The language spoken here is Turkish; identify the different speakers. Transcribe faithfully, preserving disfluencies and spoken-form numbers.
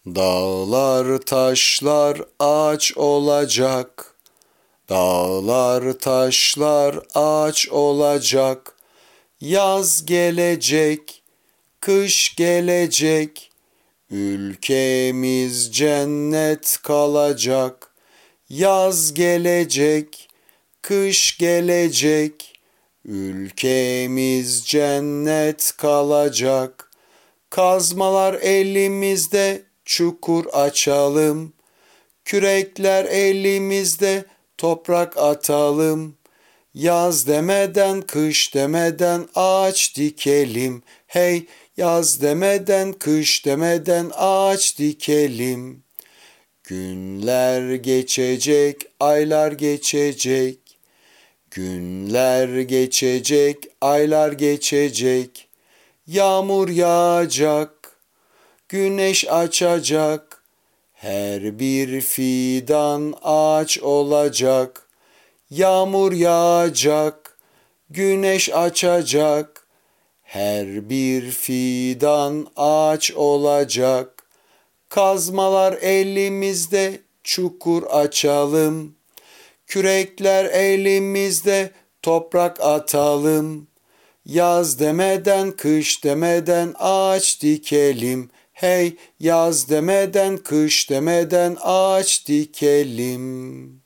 Speaker 1: Dağlar taşlar ağaç olacak. Dağlar taşlar ağaç olacak. Yaz gelecek, kış gelecek. Ülkemiz cennet kalacak. Yaz gelecek, kış gelecek. Ülkemiz cennet kalacak. Kazmalar elimizde, çukur açalım. Kürekler elimizde, toprak atalım. Yaz demeden, kış demeden ağaç dikelim. Hey, yaz demeden, kış demeden ağaç dikelim. Günler geçecek, aylar geçecek. Günler geçecek, aylar geçecek. Yağmur yağacak, güneş açacak. Her bir fidan ağaç olacak. Yağmur yağacak, güneş açacak. Her bir fidan ağaç olacak. Kazmalar elimizde, çukur açalım. Kürekler elimizde, toprak atalım. Yaz demeden, kış demeden ağaç dikelim. Hey, yaz demeden, kış demeden ağaç dikelim.